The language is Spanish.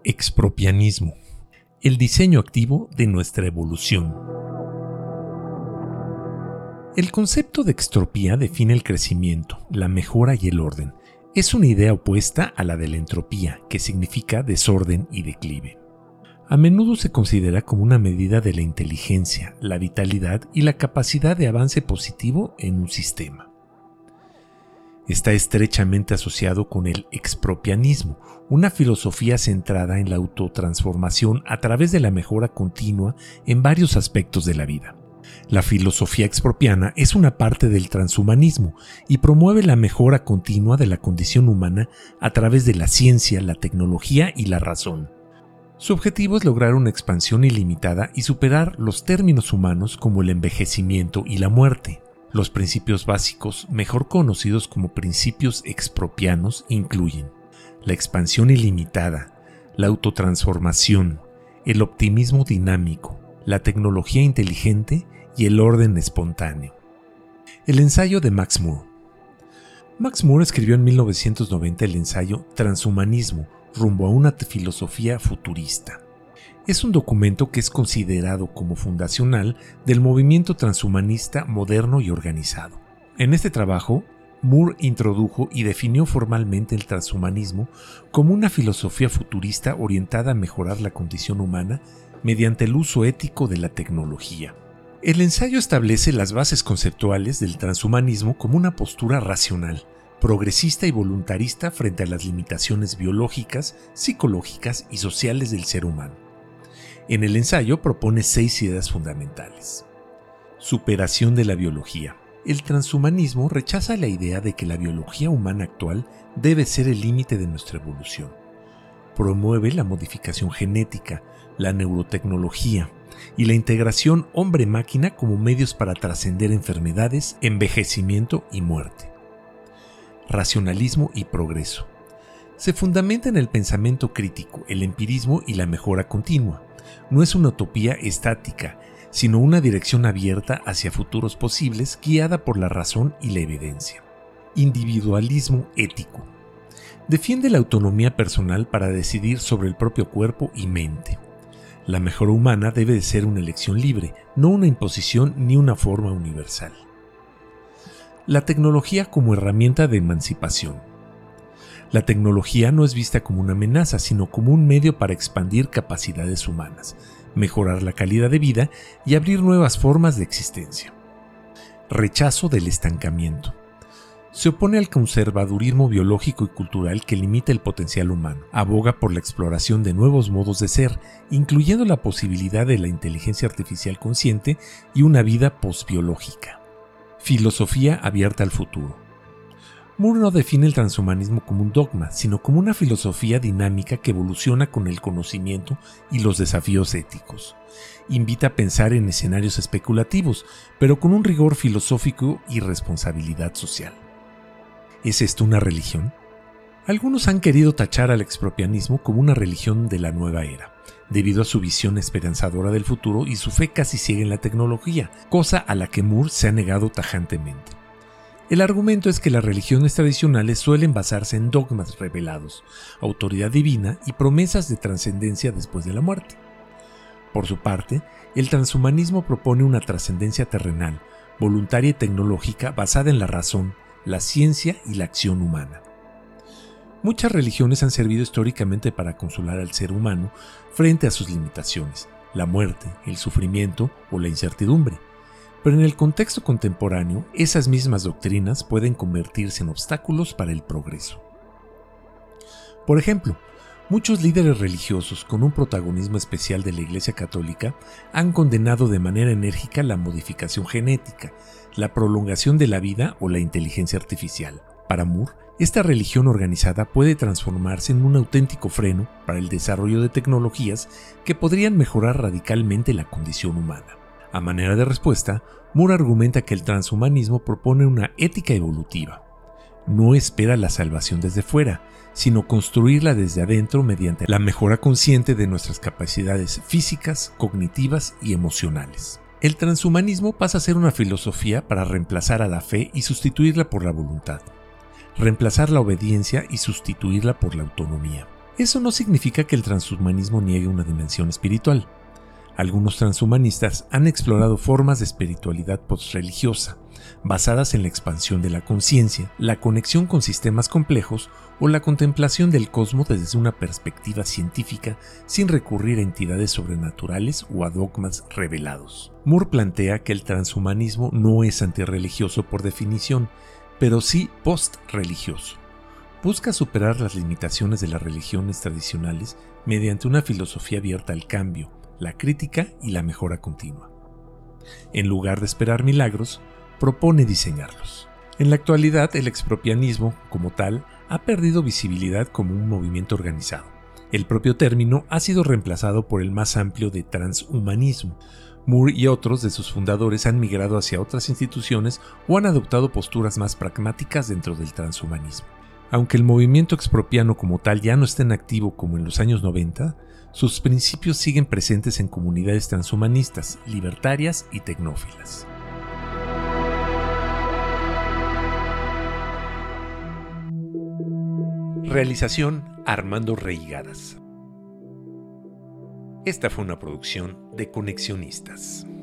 Expropianismo. El diseño activo de nuestra evolución. El concepto de extropía define el crecimiento, la mejora y el orden. Es una idea opuesta a la de la entropía, que significa desorden y declive. A menudo se considera como una medida de la inteligencia, la vitalidad y la capacidad de avance positivo en un sistema. Está estrechamente asociado con el expropianismo, una filosofía centrada en la autotransformación a través de la mejora continua en varios aspectos de la vida. La filosofía expropiana es una parte del transhumanismo y promueve la mejora continua de la condición humana a través de la ciencia, la tecnología y la razón. Su objetivo es lograr una expansión ilimitada y superar los términos humanos como el envejecimiento y la muerte. Los principios básicos, mejor conocidos como principios expropianos, incluyen la expansión ilimitada, la autotransformación, el optimismo dinámico, la tecnología inteligente y el orden espontáneo. El ensayo de Max More. Max More escribió en 1990 el ensayo Transhumanismo, rumbo a una filosofía futurista. Es un documento que es considerado como fundacional del movimiento transhumanista moderno y organizado. En este trabajo, Moore introdujo y definió formalmente el transhumanismo como una filosofía futurista orientada a mejorar la condición humana mediante el uso ético de la tecnología. El ensayo establece las bases conceptuales del transhumanismo como una postura racional, progresista y voluntarista frente a las limitaciones biológicas, psicológicas y sociales del ser humano. En el ensayo propone 6 ideas fundamentales. Superación de la biología. El transhumanismo rechaza la idea de que la biología humana actual debe ser el límite de nuestra evolución. Promueve la modificación genética, la neurotecnología y la integración hombre-máquina como medios para trascender enfermedades, envejecimiento y muerte. Racionalismo y progreso. Se fundamenta en el pensamiento crítico, el empirismo y la mejora continua. No es una utopía estática, sino una dirección abierta hacia futuros posibles guiada por la razón y la evidencia. Individualismo ético. Defiende la autonomía personal para decidir sobre el propio cuerpo y mente. La mejora humana debe de ser una elección libre, no una imposición ni una forma universal. La tecnología como herramienta de emancipación. La tecnología no es vista como una amenaza, sino como un medio para expandir capacidades humanas, mejorar la calidad de vida y abrir nuevas formas de existencia. Rechazo del estancamiento. Se opone al conservadurismo biológico y cultural que limita el potencial humano. Aboga por la exploración de nuevos modos de ser, incluyendo la posibilidad de la inteligencia artificial consciente y una vida posbiológica. Filosofía abierta al futuro. Moore no define el transhumanismo como un dogma, sino como una filosofía dinámica que evoluciona con el conocimiento y los desafíos éticos. Invita a pensar en escenarios especulativos, pero con un rigor filosófico y responsabilidad social. ¿Es esto una religión? Algunos han querido tachar al expropianismo como una religión de la nueva era, debido a su visión esperanzadora del futuro y su fe casi ciega en la tecnología, cosa a la que Moore se ha negado tajantemente. El argumento es que las religiones tradicionales suelen basarse en dogmas revelados, autoridad divina y promesas de trascendencia después de la muerte. Por su parte, el transhumanismo propone una trascendencia terrenal, voluntaria y tecnológica basada en la razón, la ciencia y la acción humana. Muchas religiones han servido históricamente para consolar al ser humano frente a sus limitaciones, la muerte, el sufrimiento o la incertidumbre. Pero en el contexto contemporáneo, esas mismas doctrinas pueden convertirse en obstáculos para el progreso. Por ejemplo, muchos líderes religiosos con un protagonismo especial de la Iglesia Católica han condenado de manera enérgica la modificación genética, la prolongación de la vida o la inteligencia artificial. Para Moore, esta religión organizada puede transformarse en un auténtico freno para el desarrollo de tecnologías que podrían mejorar radicalmente la condición humana. A manera de respuesta, Moore argumenta que el transhumanismo propone una ética evolutiva. No espera la salvación desde fuera, sino construirla desde adentro mediante la mejora consciente de nuestras capacidades físicas, cognitivas y emocionales. El transhumanismo pasa a ser una filosofía para reemplazar a la fe y sustituirla por la voluntad. Reemplazar la obediencia y sustituirla por la autonomía. Eso no significa que el transhumanismo niegue una dimensión espiritual. Algunos transhumanistas han explorado formas de espiritualidad postreligiosa, basadas en la expansión de la conciencia, la conexión con sistemas complejos o la contemplación del cosmos desde una perspectiva científica sin recurrir a entidades sobrenaturales o a dogmas revelados. Moore plantea que el transhumanismo no es antirreligioso por definición, pero sí post-religioso. Busca superar las limitaciones de las religiones tradicionales mediante una filosofía abierta al cambio, la crítica y la mejora continua. En lugar de esperar milagros, propone diseñarlos. En la actualidad, el expropianismo, como tal, ha perdido visibilidad como un movimiento organizado. El propio término ha sido reemplazado por el más amplio de transhumanismo. Moore y otros de sus fundadores han migrado hacia otras instituciones o han adoptado posturas más pragmáticas dentro del transhumanismo. Aunque el movimiento expropiano como tal ya no está en activo como en los años 90, sus principios siguen presentes en comunidades transhumanistas, libertarias y tecnófilas. Realización Armando Reigadas. Esta fue una producción de Conexionistas.